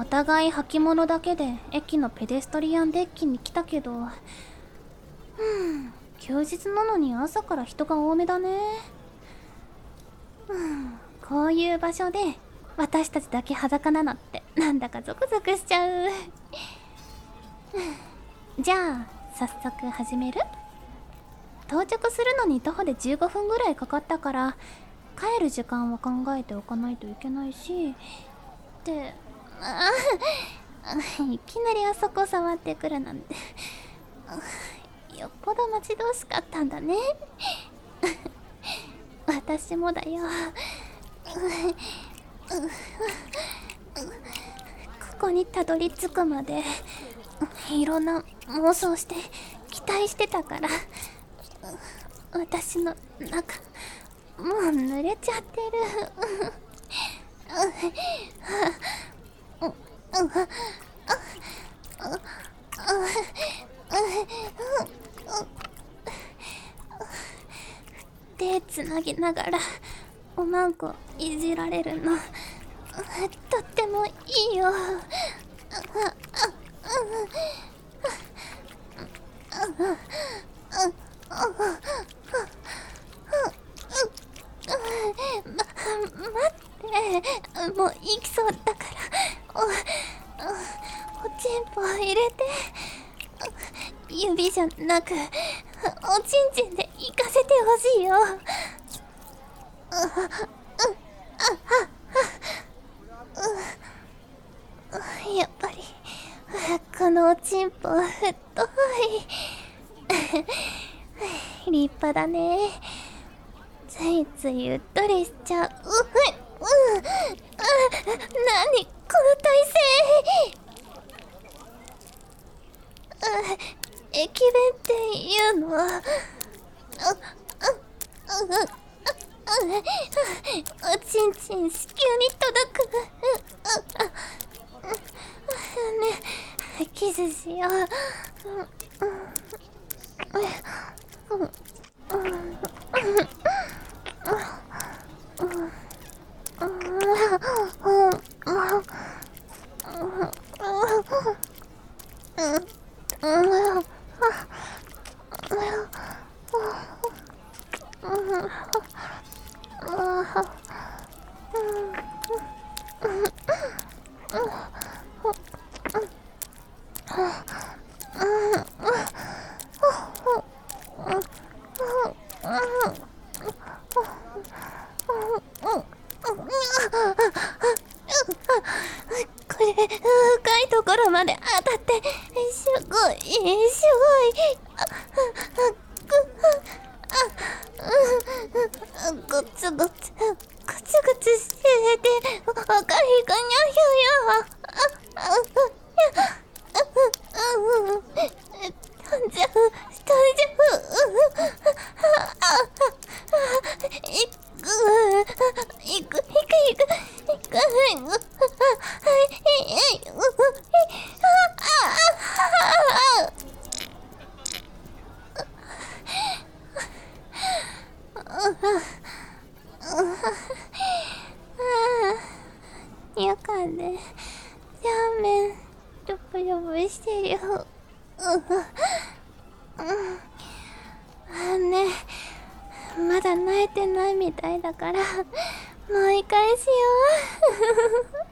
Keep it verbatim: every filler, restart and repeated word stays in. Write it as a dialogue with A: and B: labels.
A: お互い履物だけで駅のペデストリアンデッキに来たけど、うん休日なのに朝から人が多めだね。うんこういう場所で私たちだけ裸なのってなんだかゾクゾクしちゃう。じゃあ早速始める？到着するのに徒歩でじゅうごふんぐらいかかったから帰る時間は考えておかないといけないし、ってあいきなりあそこ触ってくるなんてよっぽど待ち遠しかったんだね。私もだよ。ここにたどり着くまでいろんな妄想して期待してたから、私の中もう濡れちゃってる。手つなぎながらおまんこいじられるのとってもいいよ。ま、待って、もう行きそうだからお、おちんぽ入れて、指じゃなくおちんちんで行かせてほしいよ。やっぱりこのおちんぽ太い。立派だね。ついついうっとりしちゃう。ううん、あ、なにこの体勢。あ、駅弁っていうの？あ、あ、あ、あ、あ、おちんちん子宮に届く。あ、あ、ね、キスしよう。これ深いところまで当たってすごいすごい。ゴツゴツゴツゴツしてておかりがにゃひょよ。飛んじゃう飛んじゃう。いくいくいくいくいくよかね。ラーメンジョブジョブしてるよ。あね、まだ泣いてないみたいだからもう一回しよう。